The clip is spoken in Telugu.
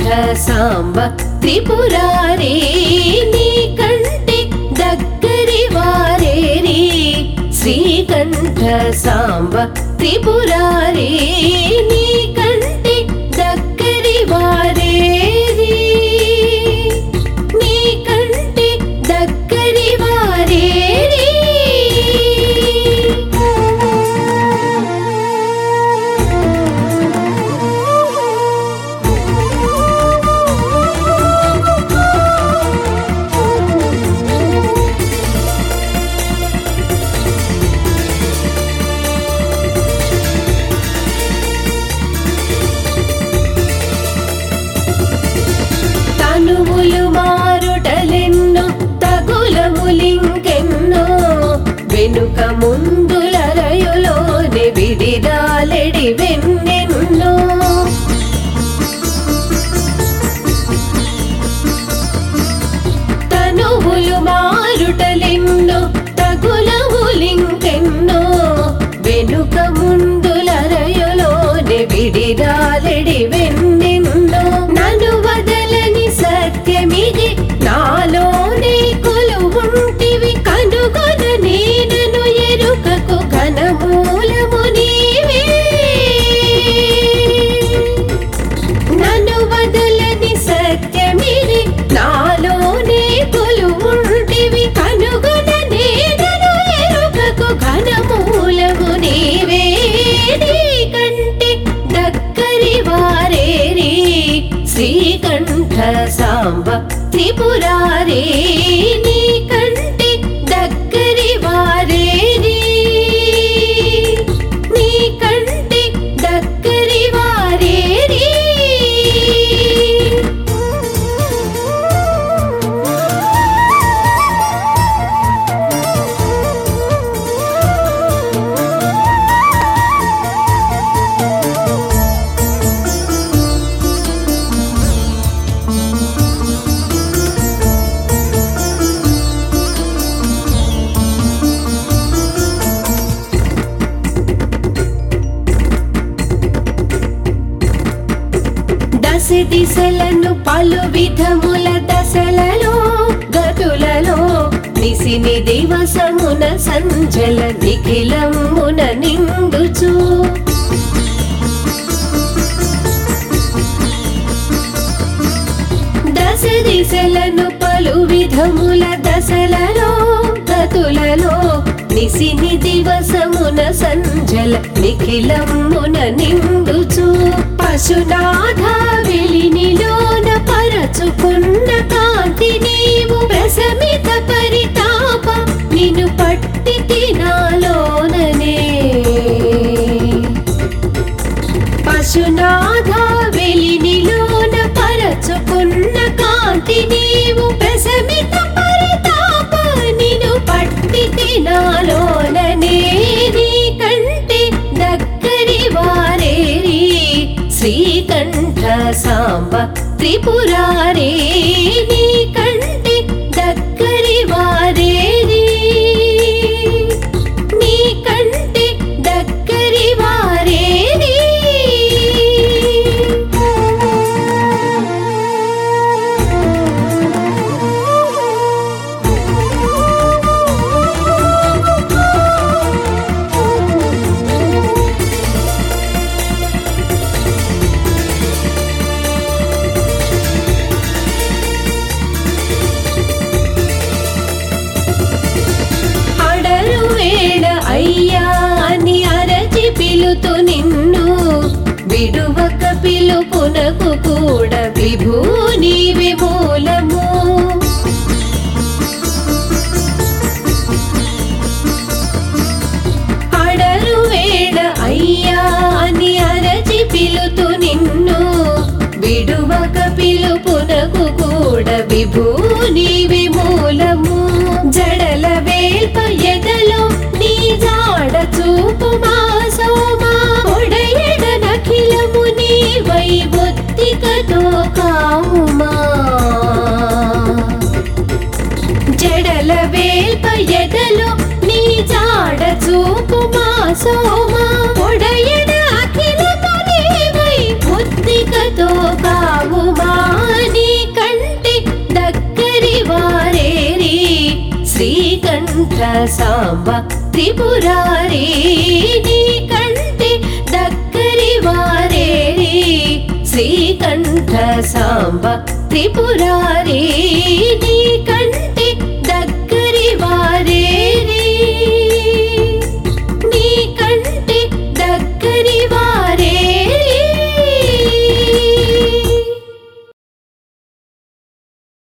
సాంబ త్రిపురారి నీ కంటి దగ్గరి వారేరి శ్రీకంఠ సాంబ త్రిపురారి నీ కంటి దగ్గరి వారేరి నీ కంటి దగ్గరి వారేరి తనువులు మారుటలెన్నో తగులములింకెన్నో వెనుక ముందులరయులోని విడిదాలెడి వెన్నెన్నో తనువులు మారుటలెన్నో తగులములింకెన్నో వెనుక ముందులరయులోని విడిదాలెడి వెన్నెన్నో నన్ను వదలని సత్యమిది నాలోనే కొలువుంటివి కనుగొన నేనను ఎరుకకు ఘనమూలము నీవే నన్ను వదలని సత్యమిది నాలోనే కొలువుంటివి కనుగొన నేనను ఎరుకకు ఘనమూలము నీవే నీ కంటి దగ్గరి వారేరి శ్రీకంఠ సాంబ త్రిపురారి నీ కంటి దగ్గరి వారేరి నీ కంటి దగ్గరి వారేరి దశ దిశలను పలు విధముల దశలలో గతులలో నిసిని దివసమున సంజల నిఖిలమున నిండుచు దశ దిశలను పలు విధముల దశలలో గతులలో నిసిని దివసమున సంజల నిఖిలమున నిండుచు పశునాథ వెలినిలోన పరచుకున్న కాంతి నీవు ప్రశమిత పరితాప నిన్ను పట్టి తినాలోననే పశునాథ వెలినిలోన పరచుకున్న కాంతి నీవు ప్రశమిత పరితాప నిన్ను పట్టి తినాలోననే నీ కంటి దగ్గరి వారేరి శ్రీకంఠ సాంబ త్రిపురారి నీ కంటి దగ్గరి వారేరి నీ కంటి దగ్గరి వారేరి అయ్యా అని అరచి పిలుతు నిన్ను విడువక పిలుపునకు కూడా విభూ నీవే మూలము అడరు వేళ అయ్యా అని అరచి పిలుతు నిన్ను విడువక పిలుపునకు కూడా విభూ నీవే మూలము జడల వేల్ప ఎదలో నీ జాడ చూపు మా సోమా ఒడయడ నఖిలము నీ వైబొత్తికతో కావుమా జడల వేల్ప ఎదలో నీ జాడ చూపు మా సోమా ఒడయడ అఖిలము నీ వైబొత్తికతో కరుణతో కావుమా నీ కంటి దగ్గరి వారేరి శ్రీకంఠ సాంబ త్రిపురారి నీ కంటి దగ్గరి వారేరి శ్రీకంఠ సాంబ త్రిపురారి